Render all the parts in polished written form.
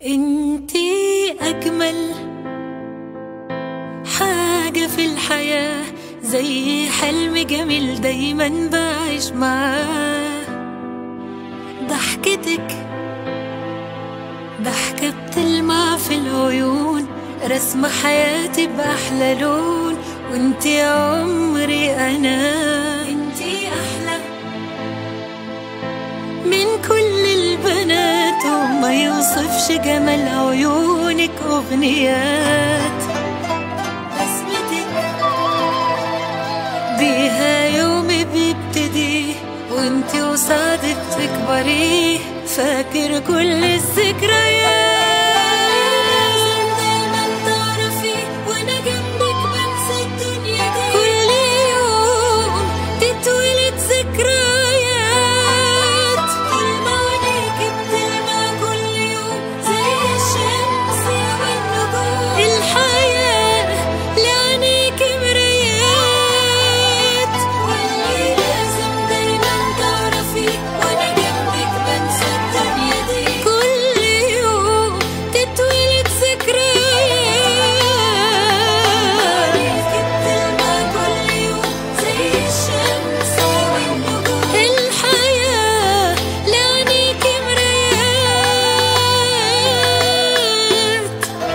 انتي أجمل حاجة في الحياة، زي حلم جميل دايما بعيش معاه. ضحكتك ضحكة بتلمع في العيون، رسم حياتي بأحلى لون. وانتي عمري أنا، انتي أحلى من كل البنات، وما يوصفش جمال عيونك أغنيات. بسمتك بيها يومي بيبتدي، وانتي وسعدك تكبري، فاكر كل الذكريات. دايما تعرفي وانا جنبك بنسى الدنيا دي، كل يوم تتولد ذكريات. طول ما عينيكي بتلمع كل يوم زي الشمس والنجوم، الحياة لعينيكي مرايات. واللي لازم دايما تعرفي وانا جنبك بنسى الدنيا دي، كل يوم تتولد ذكريات. عينيكي بتلمع كل يوم زي الشمس والنجوم، الحياة لعينيكي مرايات.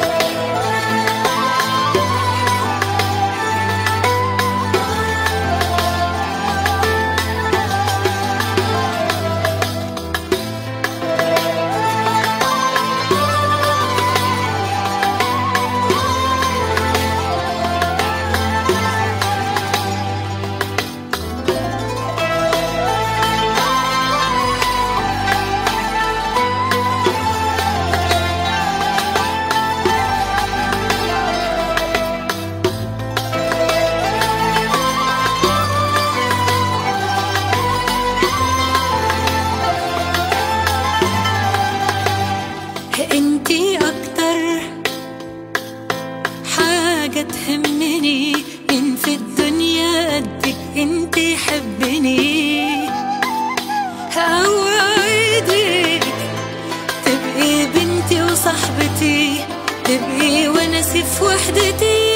انتي اكتر حاجة تهمني، مين في الدنيا قدك انتي حبني. اوعدك تبقي بنتي وصاحبتي، تبقي ونسي في وحدتي.